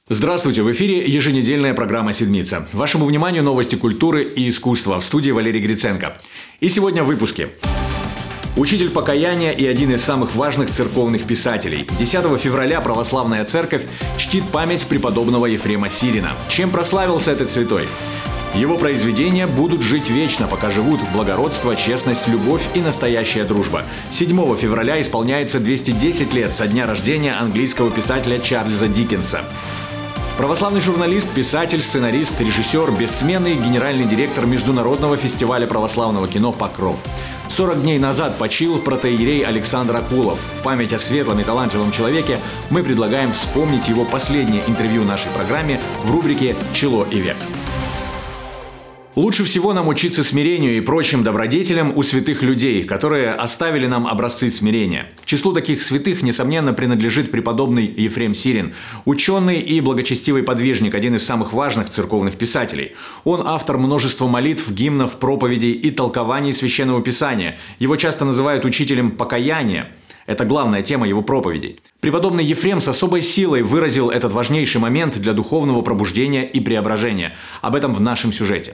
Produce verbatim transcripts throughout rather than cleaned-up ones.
Здравствуйте, в эфире еженедельная программа «Седмица». Вашему вниманию новости культуры и искусства. В студии Валерий Гриценко. И сегодня в выпуске. Учитель покаяния и один из самых важных церковных писателей. десятого февраля православная церковь чтит память преподобного Ефрема Сирина. Чем прославился этот святой? Его произведения будут жить вечно, пока живут благородство, честность, любовь и настоящая дружба. седьмого февраля исполняется двести десять лет со дня рождения английского писателя Чарльза Диккенса. Православный журналист, писатель, сценарист, режиссер, бессменный генеральный директор Международного фестиваля православного кино «Покров». сорок дней назад почил протоиерей Александр Акулов. В память о светлом и талантливом человеке мы предлагаем вспомнить его последнее интервью в нашей программе в рубрике «Чело и век». Лучше всего нам учиться смирению и прочим добродетелям у святых людей, которые оставили нам образцы смирения. К числу таких святых, несомненно, принадлежит преподобный Ефрем Сирин, ученый и благочестивый подвижник, один из самых важных церковных писателей. Он автор множества молитв, гимнов, проповедей и толкований Священного Писания. Его часто называют учителем покаяния. Это главная тема его проповедей. Преподобный Ефрем с особой силой выразил этот важнейший момент для духовного пробуждения и преображения. Об этом в нашем сюжете.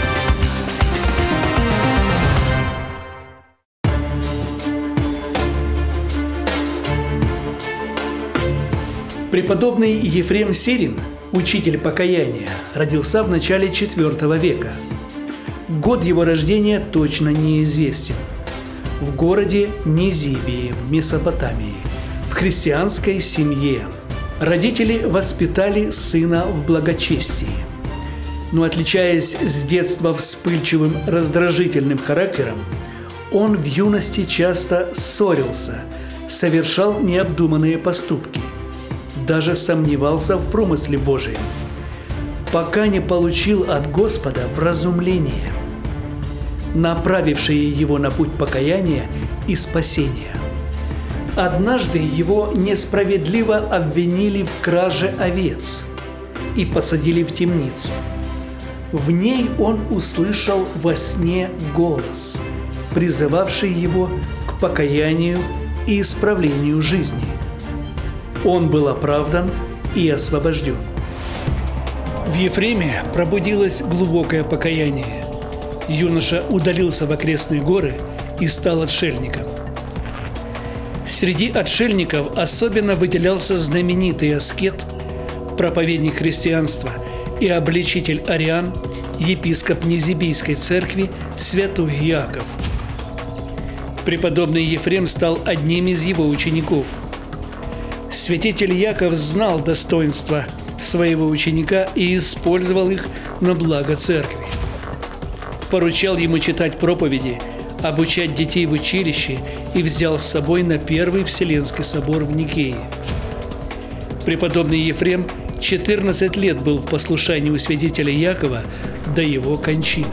Преподобный Ефрем Сирин, учитель покаяния, родился в начале четвёртого века. Год его рождения точно неизвестен. В городе Низибии в Месопотамии, в христианской семье. Родители воспитали сына в благочестии. Но, отличаясь с детства вспыльчивым, раздражительным характером, он в юности часто ссорился, совершал необдуманные поступки, даже сомневался в промысле Божьем, пока не получил от Господа вразумление, направившее его на путь покаяния и спасения. Однажды его несправедливо обвинили в краже овец и посадили в темницу. В ней он услышал во сне голос, призывавший его к покаянию и исправлению жизни. Он был оправдан и освобожден. В Ефреме пробудилось глубокое покаяние. Юноша удалился в окрестные горы и стал отшельником. Среди отшельников особенно выделялся знаменитый аскет, проповедник христианства и обличитель ариан, епископ Низибийской церкви святой Иаков. Преподобный Ефрем стал одним из его учеников. Святитель Иаков знал достоинства своего ученика и использовал их на благо церкви. Поручал ему читать проповеди, обучать детей в училище и взял с собой на Первый Вселенский собор в Никее. Преподобный Ефрем четырнадцать лет был в послушании у святителя Иакова до его кончины.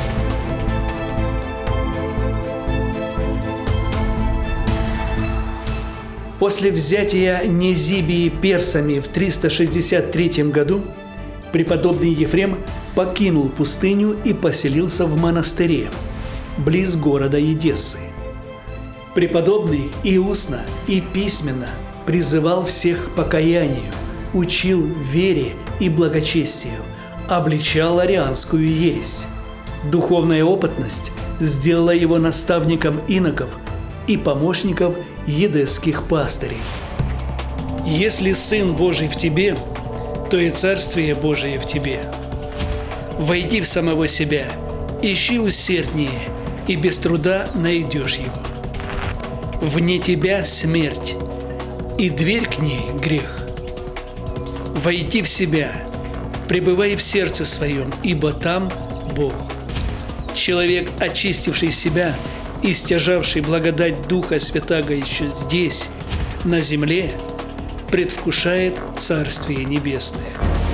После взятия Низибии персами в триста шестьдесят третьем году преподобный Ефрем покинул пустыню и поселился в монастыре, близ города Эдессы. Преподобный и устно, и письменно призывал всех к покаянию, учил вере и благочестию, обличал арианскую ересь. Духовная опытность сделала его наставником иноков и помощников едесских пастырей. «Если Сын Божий в тебе, то и Царствие Божие в тебе. Войди в самого себя, ищи усерднее, и без труда найдешь его. Вне тебя смерть, и дверь к ней грех. Войди в себя, пребывай в сердце своем, ибо там Бог. Человек, очистивший себя и стяжавший благодать Духа Святаго еще здесь, на земле, предвкушает Царствие Небесное».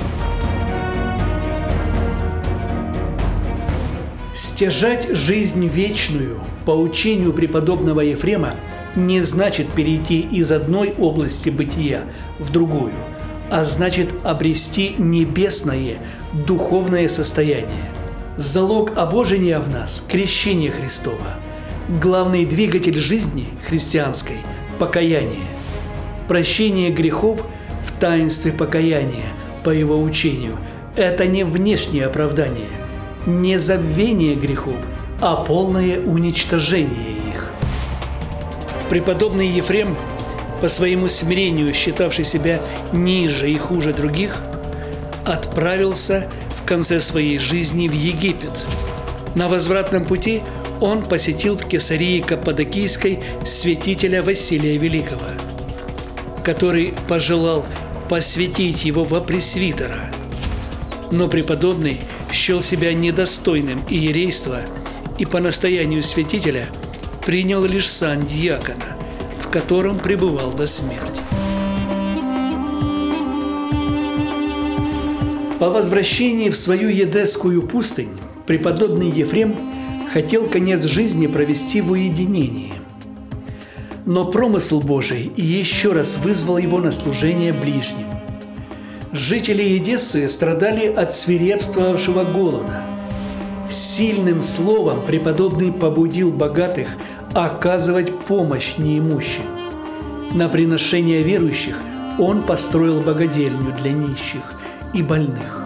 Стяжать жизнь вечную по учению преподобного Ефрема не значит перейти из одной области бытия в другую, а значит обрести небесное духовное состояние. Залог обожения в нас – крещение Христово. Главный двигатель жизни христианской – покаяние. Прощение грехов в таинстве покаяния по его учению, это не внешнее оправдание, не забвение грехов, а полное уничтожение их. Преподобный Ефрем, по своему смирению считавший себя ниже и хуже других, отправился в конце своей жизни в Египет. На возвратном пути он посетил в Кесарии Каппадокийской святителя Василия Великого, который пожелал посвятить его во пресвитера. Но преподобный счел себя недостойным иерейства и по настоянию святителя принял лишь сан диакона, в котором пребывал до смерти. По возвращении в свою Едесскую пустынь преподобный Ефрем хотел конец жизни провести в уединении. Но промысл Божий еще раз вызвал его на служение ближним. Жители Едессы страдали от свирепствовавшего голода. Сильным словом преподобный побудил богатых оказывать помощь неимущим. На приношение верующих он построил богадельню для нищих и больных.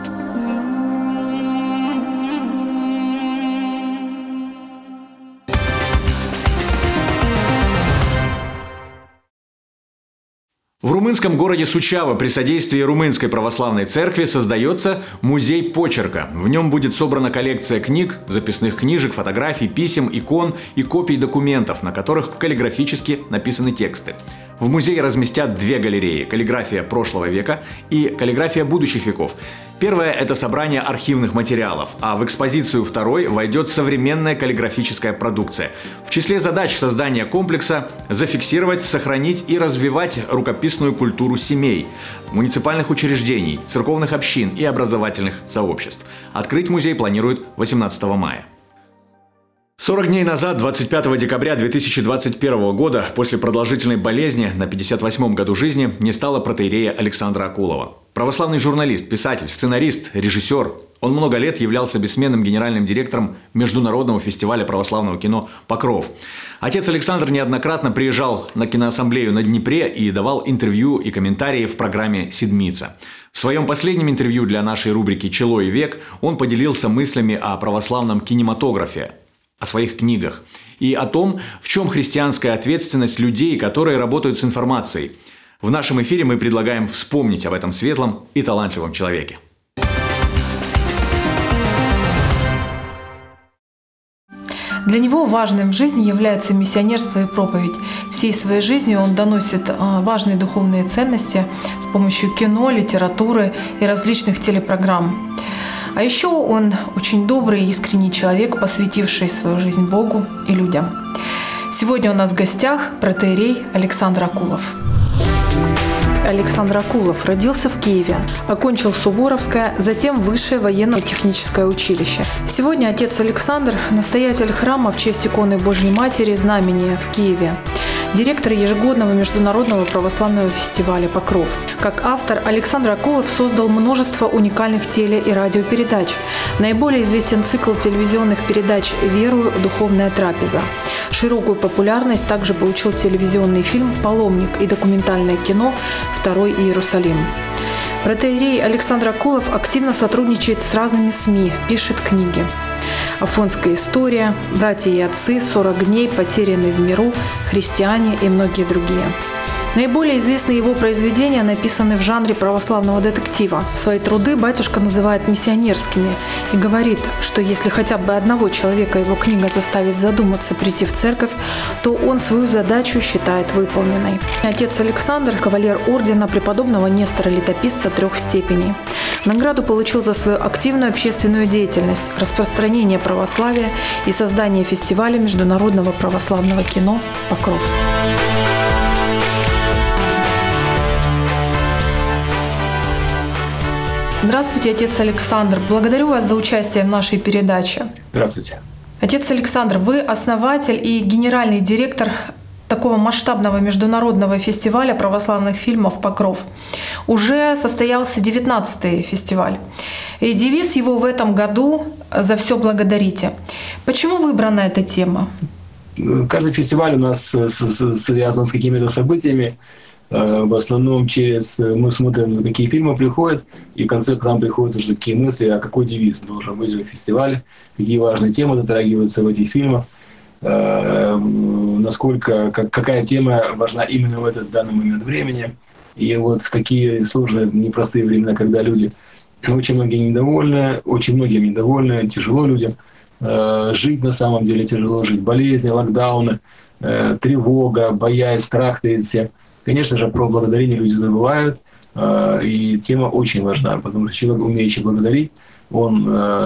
В румынском городе Сучава при содействии Румынской православной церкви создается музей почерка. В нем будет собрана коллекция книг, записных книжек, фотографий, писем, икон и копий документов, на которых каллиграфически написаны тексты. В музее разместят две галереи – каллиграфия прошлого века и каллиграфия будущих веков. Первая – это собрание архивных материалов, а в экспозицию второй войдет современная каллиграфическая продукция. В числе задач создания комплекса – зафиксировать, сохранить и развивать рукописную культуру семей, муниципальных учреждений, церковных общин и образовательных сообществ. Открыть музей планируют восемнадцатого мая. сорок дней назад, двадцать пятого декабря две тысячи двадцать первого года, после продолжительной болезни на пятьдесят восьмом году жизни, не стало протоиерея Александра Акулова. Православный журналист, писатель, сценарист, режиссер. Он много лет являлся бессменным генеральным директором Международного фестиваля православного кино «Покров». Отец Александр неоднократно приезжал на киноассамблею на Днепре и давал интервью и комментарии в программе «Седмица». В своем последнем интервью для нашей рубрики «Чело и век» он поделился мыслями о православном кинематографе, о своих книгах и о том, в чем христианская ответственность людей, которые работают с информацией. В нашем эфире мы предлагаем вспомнить об этом светлом и талантливом человеке. Для него важным в жизни является миссионерство и проповедь. Всей своей жизнью он доносит важные духовные ценности с помощью кино, литературы и различных телепрограмм. А еще он очень добрый и искренний человек, посвятивший свою жизнь Богу и людям. Сегодня у нас в гостях протоиерей Александр Акулов. Александр Акулов родился в Киеве, окончил Суворовское, затем Высшее военно-техническое училище. Сегодня отец Александр – настоятель храма в честь иконы Божьей Матери Знамения в Киеве, директор ежегодного международного православного фестиваля «Покров». Как автор, Александр Акулов создал множество уникальных теле- и радиопередач. Наиболее известен цикл телевизионных передач «Верую. Духовная трапеза». Широкую популярность также получил телевизионный фильм «Паломник» и документальное кино «Второй Иерусалим». Протоиерей Александр Акулов активно сотрудничает с разными СМИ, пишет книги. «Афонская история», «Братья и отцы», «сорок дней», «Потерянный в миру», «Христиане» и многие другие. Наиболее известные его произведения написаны в жанре православного детектива. Свои труды батюшка называет миссионерскими и говорит, что если хотя бы одного человека его книга заставит задуматься прийти в церковь, то он свою задачу считает выполненной. Отец Александр – кавалер ордена преподобного Нестора Летописца трех степеней. Награду получил за свою активную общественную деятельность, распространение православия и создание фестиваля международного православного кино «Покров». Здравствуйте, отец Александр. Благодарю вас за участие в нашей передаче. Здравствуйте. Отец Александр, вы основатель и генеральный директор такого масштабного международного фестиваля православных фильмов «Покров». Уже состоялся девятнадцатый фестиваль. И девиз его в этом году «За все благодарите». Почему выбрана эта тема? Каждый фестиваль у нас связан с какими-то событиями. В основном через мы смотрим, какие фильмы приходят, и в конце к нам приходят уже такие мысли, а какой девиз должен быть в фестивале, какие важные темы затрагиваются в этих фильмах, насколько, как, какая тема важна именно в этот данный момент времени. И вот в такие сложные, непростые времена, когда люди, очень многие недовольны, очень многим недовольны, тяжело людям, жить на самом деле тяжело, жить, болезни, локдауны, тревога, боязнь, страх перед всем. Конечно же, про благодарение люди забывают, и тема очень важна, потому что человек, умеющий благодарить, он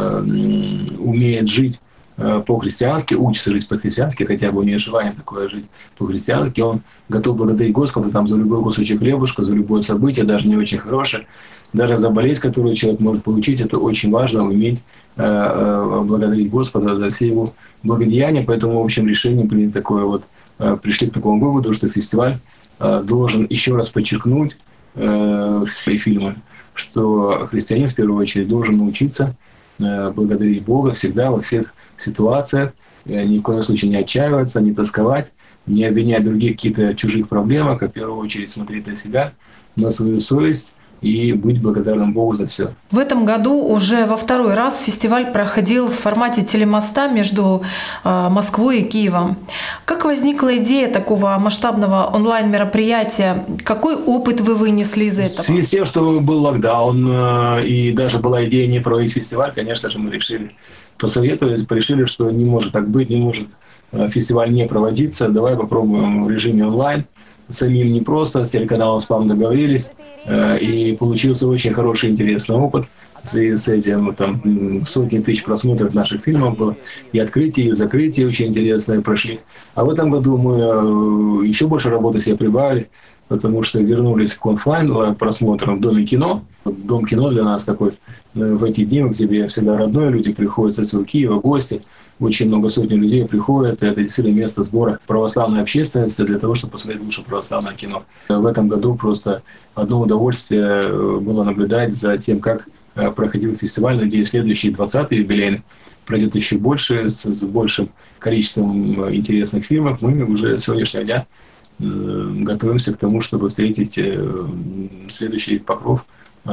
умеет жить по-христиански, учится жить по-христиански, хотя бы у него желание такое жить по-христиански, он готов благодарить Господа там, за любой кусочек хлебушка, за любое событие, даже не очень хорошее, даже за болезнь, которую человек может получить, это очень важно, уметь э, благодарить Господа за все его благодеяния, поэтому в общем решение приняли такое вот, э, пришли к такому выводу, что фестиваль э, должен еще раз подчеркнуть э, все фильмы, что христианин в первую очередь должен научиться э, благодарить Бога всегда, во всех ситуациях, ни в коем случае не отчаиваться, не тосковать, не обвинять других в каких-то чужих проблемах, а в первую очередь смотреть на себя, на свою совесть и быть благодарным Богу за все. В этом году уже во второй раз фестиваль проходил в формате телемоста между Москвой и Киевом. Как возникла идея такого масштабного онлайн-мероприятия? Какой опыт вы вынесли из этого? В связи с тем, что был локдаун и даже была идея не проводить фестиваль, конечно же, мы решили посоветовались, решили, что не может так быть, не может фестиваль не проводиться. Давай попробуем в режиме онлайн. Самим непросто, с телеканалом «Спам» договорились, и получился очень хороший, интересный опыт. С этим там сотни тысяч просмотров наших фильмов было, и открытие, и закрытие очень интересные прошли. А в этом году мы еще больше работы себе прибавили, потому что вернулись к онлайн просмотрам в Доме кино. Дом кино для нас такой в эти дни, к тебе всегда родной, люди приходят со всего Киева, гости. Очень много сотен людей приходят, это действительно место сбора православной общественности для того, чтобы посмотреть лучше православное кино. В этом году просто одно удовольствие было наблюдать за тем, как проходил фестиваль. Надеюсь, следующий двадцатый юбилейный пройдет еще больше, с большим количеством интересных фильмов. Мы уже с сегодняшнего дня готовимся к тому, чтобы встретить следующий покров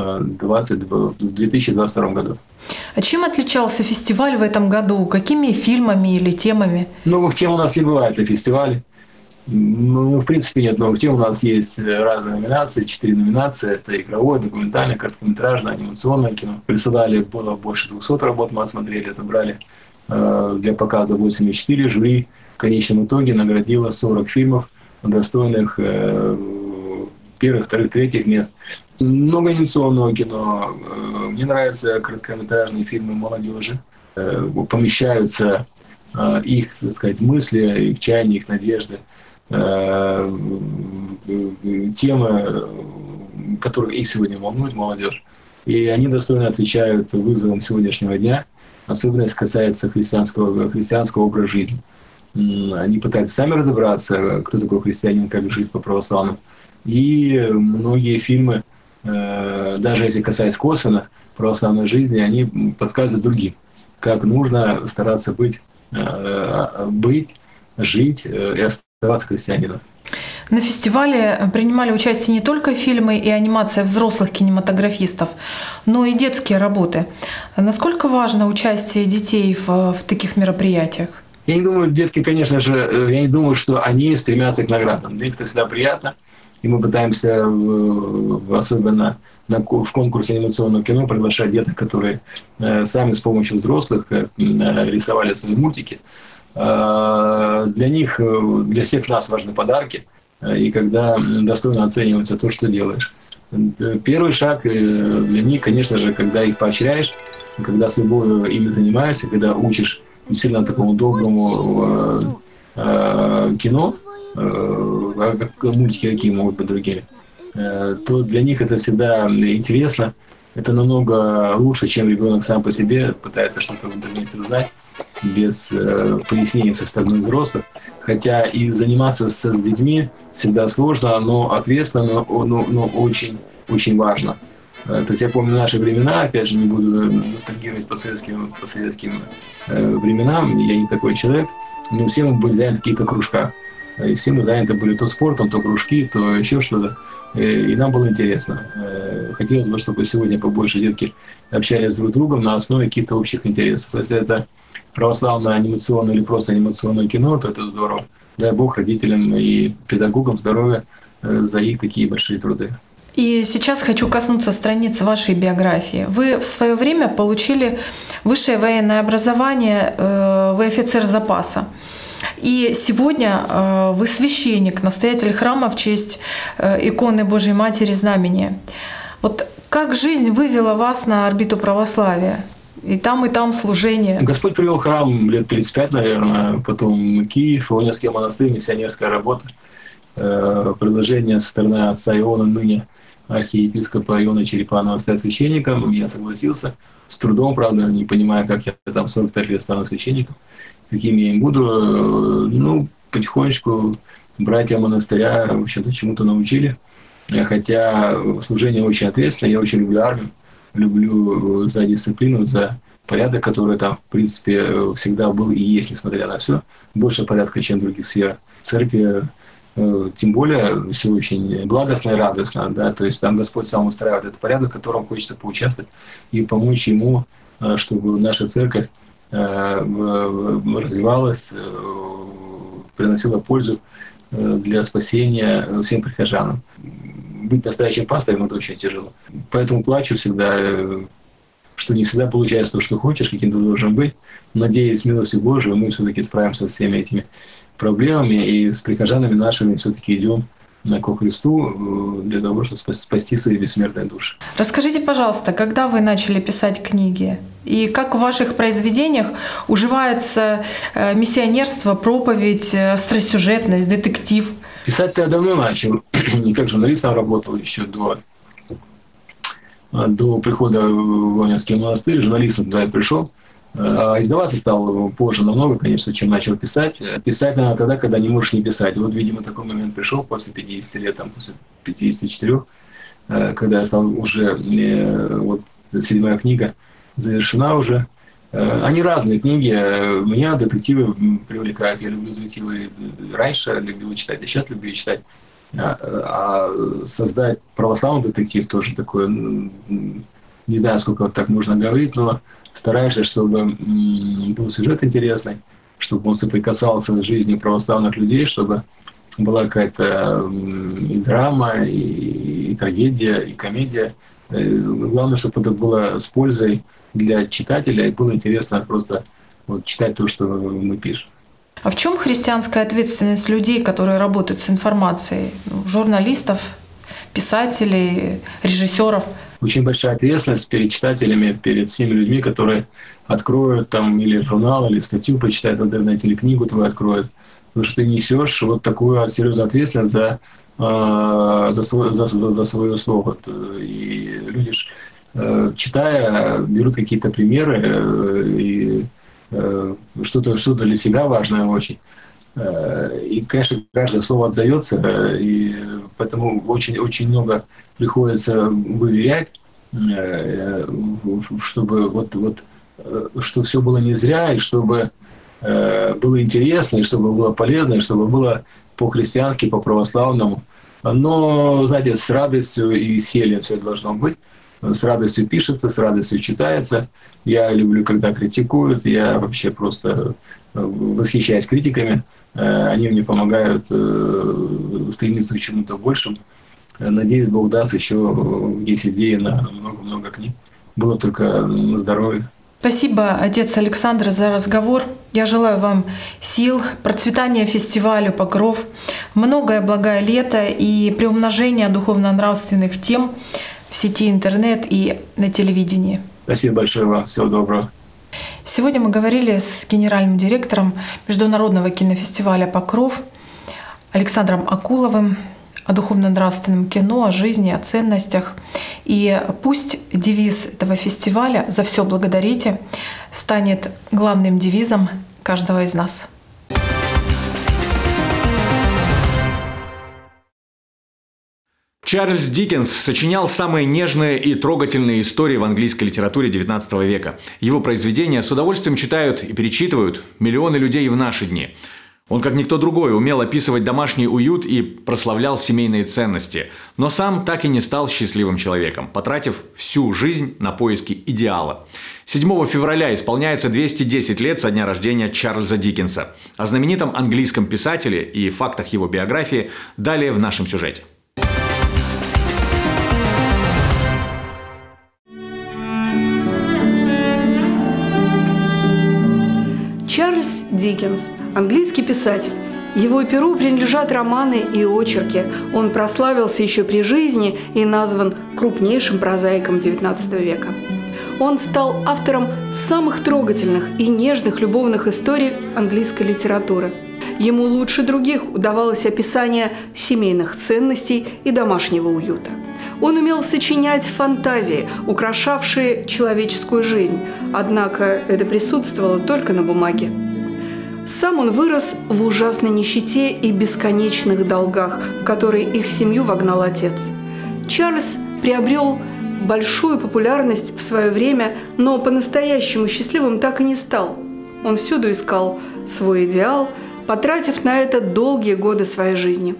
в две тысячи двадцать втором году. А чем отличался фестиваль в этом году? Какими фильмами или темами? Новых тем у нас не бывает на фестивале. Ну, в принципе, нет новых тем. У нас есть разные номинации, четыре номинации. Это игровое, документальное, короткометражное, анимационное кино. Присылали, было больше двухсот работ, мы отсмотрели, отобрали э, для показа восемьдесят четыре. Жюри в конечном итоге наградило сорок фильмов, достойных э, первых, вторых, третьих мест. Много анимационного кино. Мне нравятся короткометражные фильмы молодежи. Помещаются их, так сказать, мысли, их чаяния, их надежды, темы, которые их сегодня волнуют, молодежь. И они достойно отвечают вызовам сегодняшнего дня, особенно если касается христианского, христианского образа жизни. Они пытаются сами разобраться, кто такой христианин, как жить по-православному. И многие фильмы, даже если касаясь косвенно православной жизни, они подсказывают другим, как нужно стараться быть, быть, жить и оставаться христианином. На фестивале принимали участие не только фильмы и анимация взрослых кинематографистов, но и детские работы. Насколько важно участие детей в, в таких мероприятиях? Я не думаю, детки, конечно же, я не думаю, что они стремятся к наградам. Для них это всегда приятно. И мы пытаемся, особенно в конкурсе анимационного кино, приглашать деток, которые сами с помощью взрослых рисовали свои мультики. Для них, для всех нас важны подарки, и когда достойно оценивается то, что делаешь. Первый шаг для них, конечно же, когда их поощряешь, когда с любовью ими занимаешься, когда учишь действительно такому доброму кино, как мультики какие могут быть другими, то для них это всегда интересно. Это намного лучше, чем ребенок сам по себе пытается что-то в интернете узнать без э, пояснений со стороны взрослых. Хотя и заниматься с, с детьми всегда сложно, но ответственно, но, но, но очень, очень важно. То есть я помню наши времена, опять же, не буду ностальгировать по советским, по советским э, временам, я не такой человек, но все мы были заняты в каких-то кружках. И все мы заняты были то спортом, то кружки, то еще что-то. И нам было интересно. Хотелось бы, чтобы сегодня побольше детки общались друг с другом на основе каких-то общих интересов. Если это православное анимационное или просто анимационное кино, то это здорово. Дай Бог родителям и педагогам здоровья за их такие большие труды. И сейчас хочу коснуться страниц вашей биографии. Вы в свое время получили высшее военное образование, вы офицер запаса. И сегодня вы священник, настоятель храма в честь иконы Божьей Матери Знамения. Вот как жизнь вывела вас на орбиту православия? И там, и там служение. Господь привел храм лет тридцать пять, наверное, потом Киев, Ионский монастырь, миссионерская работа, предложение со стороны отца Иона, ныне архиепископа Иона Черепанова, стать священником. Я согласился, с трудом, правда, не понимая, как я там сорок пять лет стану священником, каким я им буду. Ну, потихонечку братья монастыря, в общем-то, чему-то научили. Хотя служение очень ответственное, я очень люблю армию, люблю за дисциплину, за порядок, который там, в принципе, всегда был и есть, несмотря на все. Больше порядка, чем в других сферах. В церкви, тем более, все очень благостно и радостно. Да? То есть там Господь сам устраивает этот порядок, в котором хочется поучаствовать и помочь Ему, чтобы наша церковь развивалась, приносила пользу для спасения всем прихожанам. Быть настоящим пастором – это очень тяжело. Поэтому плачу всегда, что не всегда получается то, что хочешь, каким ты должен быть. Надеюсь, милостью Божией мы все-таки справимся с всеми этими проблемами и с прихожанами нашими все-таки идем ко Христу для того, чтобы спасти свои бессмертные души. Расскажите, пожалуйста, когда вы начали писать книги? И как в ваших произведениях уживается миссионерство, проповедь, остросюжетность, детектив? Писать-то я давно начал. И как журналистом работал еще до, до прихода в Ионский монастырь. Журналистом туда я пришел. А издаваться стал позже намного, конечно, чем начал писать. Писать надо тогда, когда не можешь не писать. Вот, видимо, такой момент пришел после пятидесяти лет, там, после пятидесяти четырёх, когда я стал уже, вот, седьмая книга завершена уже. Они разные книги. Меня детективы привлекают. Я люблю детективы раньше, любил читать, а сейчас люблю читать. А создать православный детектив тоже такое, не знаю, сколько так можно говорить, но стараешься, чтобы был сюжет интересный, чтобы он соприкасался с жизнью православных людей, чтобы была какая-то и драма, и, и трагедия, и комедия. Главное, чтобы это было с пользой для читателя, и было интересно просто вот читать то, что мы пишем. А в чем христианская ответственность людей, которые работают с информацией? Журналистов, писателей, режиссеров? Очень большая ответственность перед читателями, перед всеми людьми, которые откроют там или журнал, или статью почитают в интернете, или книгу твою откроют. Потому что ты несешь вот такую серьезную ответственность за, за, свой, за, за свое слово. И люди, читая, берут какие-то примеры, и что-то, что-то для себя важное очень. И, конечно, каждое слово отзовется, и поэтому очень-очень много приходится выверять, чтобы вот, вот, что все было не зря, и чтобы было интересно, и чтобы было полезно, и чтобы было по-христиански, по-православному. Но, знаете, с радостью и весельем все должно быть. С радостью пишется, с радостью читается. Я люблю, когда критикуют. Я вообще просто восхищаюсь критиками. Они мне помогают стремиться к чему-то большему. Надеюсь, Бог даст, еще есть идеи на много-много книг. Было только на здоровье. Спасибо, отец Александр, за разговор. Я желаю вам сил, процветания фестивалю «Покров», многое благое лето и приумножения духовно-нравственных тем в сети интернет и на телевидении. Спасибо большое вам. Всего доброго. Сегодня мы говорили с генеральным директором Международного кинофестиваля «Покров» Александром Акуловым о духовно-нравственном кино, о жизни, о ценностях. И пусть девиз этого фестиваля «За все благодарите» станет главным девизом каждого из нас. Чарльз Диккенс сочинял самые нежные и трогательные истории в английской литературе девятнадцатого века. Его произведения с удовольствием читают и перечитывают миллионы людей в наши дни. Он, как никто другой, умел описывать домашний уют и прославлял семейные ценности, но сам так и не стал счастливым человеком, потратив всю жизнь на поиски идеала. седьмого февраля исполняется двести десять лет со дня рождения Чарльза Диккенса. О знаменитом английском писателе и фактах его биографии далее в нашем сюжете. Чарльз Диккенс – английский писатель. Его перу принадлежат романы и очерки. Он прославился еще при жизни и назван крупнейшим прозаиком девятнадцатого века. Он стал автором самых трогательных и нежных любовных историй английской литературы. Ему лучше других удавалось описание семейных ценностей и домашнего уюта. Он умел сочинять фантазии, украшавшие человеческую жизнь, однако это присутствовало только на бумаге. Сам он вырос в ужасной нищете и бесконечных долгах, в которые их семью вогнал отец. Чарльз приобрел большую популярность в свое время, но по-настоящему счастливым так и не стал. Он всюду искал свой идеал, потратив на это долгие годы своей жизни.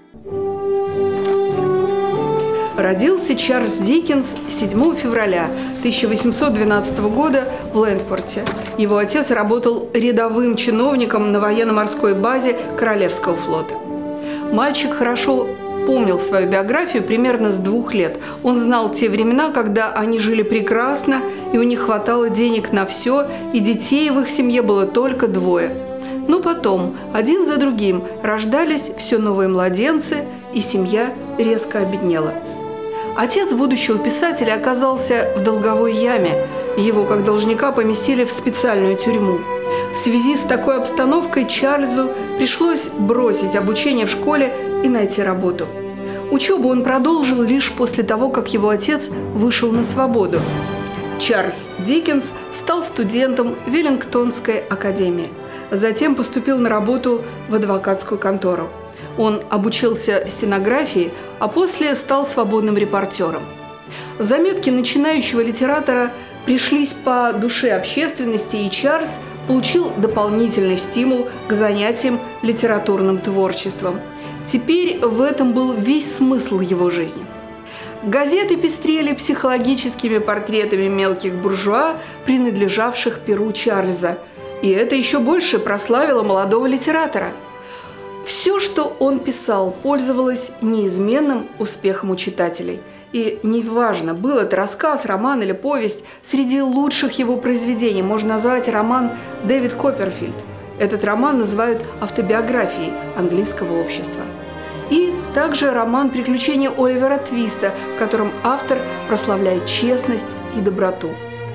Родился Чарльз Диккенс седьмого февраля тысяча восемьсот двенадцатого года в Лэндпорте. Его отец работал рядовым чиновником на военно-морской базе Королевского флота. Мальчик хорошо помнил свою биографию примерно с двух лет. Он знал те времена, когда они жили прекрасно, и у них хватало денег на все, и детей в их семье было только двое. Но потом, один за другим, рождались все новые младенцы, и семья резко обеднела. Отец будущего писателя оказался в долговой яме. Его, как должника, поместили в специальную тюрьму. В связи с такой обстановкой Чарльзу пришлось бросить обучение в школе и найти работу. Учебу он продолжил лишь после того, как его отец вышел на свободу. Чарльз Диккенс стал студентом Веллингтонской академии. Затем поступил на работу в адвокатскую контору. Он обучился стенографии, а после стал свободным репортером. Заметки начинающего литератора пришлись по душе общественности, и Чарльз получил дополнительный стимул к занятиям литературным творчеством. Теперь в этом был весь смысл его жизни. Газеты пестрели психологическими портретами мелких буржуа, принадлежавших перу Чарльза, и это еще больше прославило молодого литератора. Все, что он писал, пользовалось неизменным успехом у читателей. И неважно, был это рассказ, роман или повесть, среди лучших его произведений можно назвать роман «Дэвид Копперфильд». Этот роман называют автобиографией английского общества. И также роман «Приключения Оливера Твиста», в котором автор прославляет честность и доброту.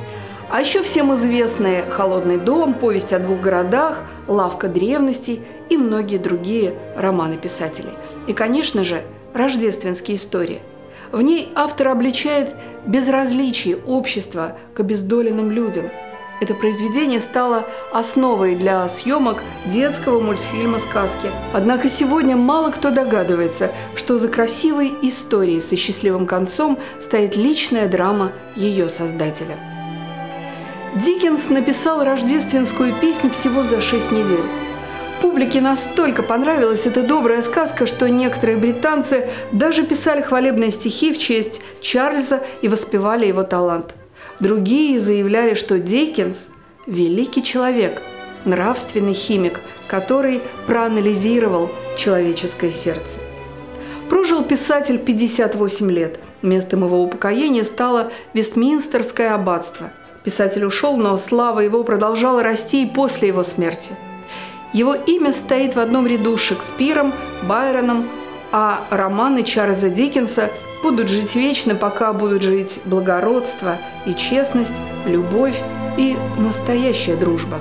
А еще всем известные «Холодный дом», «Повесть о двух городах», «Лавка древностей» и многие другие романы писателей. И, конечно же, рождественские истории. В ней автор обличает безразличие общества к обездоленным людям. Это произведение стало основой для съемок детского мультфильма «Сказки». Однако сегодня мало кто догадывается, что за красивой историей со счастливым концом стоит личная драма ее создателя. Диккенс написал рождественскую песню всего за шесть недель. Публике настолько понравилась эта добрая сказка, что некоторые британцы даже писали хвалебные стихи в честь Чарльза и воспевали его талант. Другие заявляли, что Диккенс – великий человек, нравственный химик, который проанализировал человеческое сердце. Прожил писатель пятьдесят восемь лет. Местом его упокоения стало Вестминстерское аббатство. Писатель ушел, но слава его продолжала расти и после его смерти. Его имя стоит в одном ряду с Шекспиром, Байроном, а романы Чарльза Диккенса будут жить вечно, пока будут жить благородство и честность, любовь и настоящая дружба.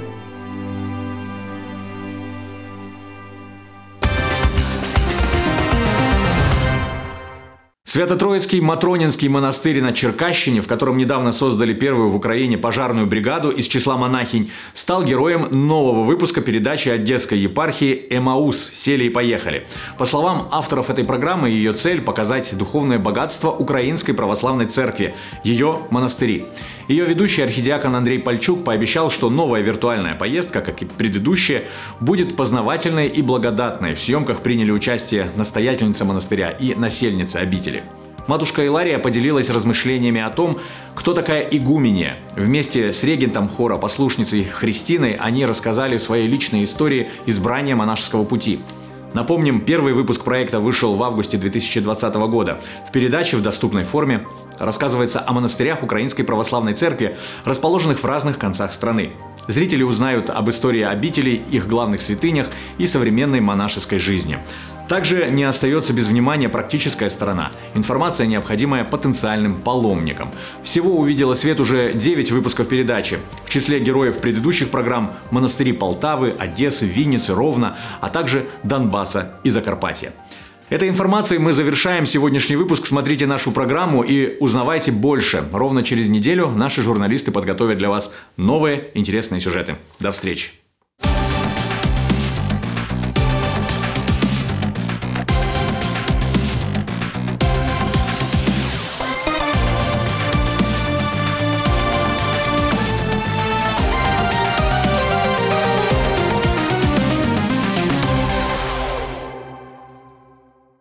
Свято-Троицкий Матронинский монастырь на Черкащине, в котором недавно создали первую в Украине пожарную бригаду из числа монахинь, стал героем нового выпуска передачи от детской епархии «Эмаус. Сели и поехали». По словам авторов этой программы, ее цель – показать духовное богатство Украинской православной церкви, ее монастыри. Ее ведущий архидиакон Андрей Пальчук пообещал, что новая виртуальная поездка, как и предыдущая, будет познавательной и благодатной. В съемках приняли участие настоятельница монастыря и насельница обители. Матушка Илария поделилась размышлениями о том, кто такая игуменья. Вместе с регентом хора, послушницей Христиной, они рассказали свои личные истории избрания монашеского пути. Напомним, первый выпуск проекта вышел в августе две тысячи двадцатого года. В передаче в доступной форме рассказывается о монастырях Украинской Православной Церкви, расположенных в разных концах страны. Зрители узнают об истории обителей, их главных святынях и современной монашеской жизни. Также не остается без внимания практическая сторона. Информация, необходимая потенциальным паломникам. Всего увидела свет уже девять выпусков передачи. В числе героев предыдущих программ монастыри Полтавы, Одессы, Винницы, Ровно, а также Донбасса и Закарпатья. Этой информацией мы завершаем сегодняшний выпуск. Смотрите нашу программу и узнавайте больше. Ровно через неделю наши журналисты подготовят для вас новые интересные сюжеты. До встречи!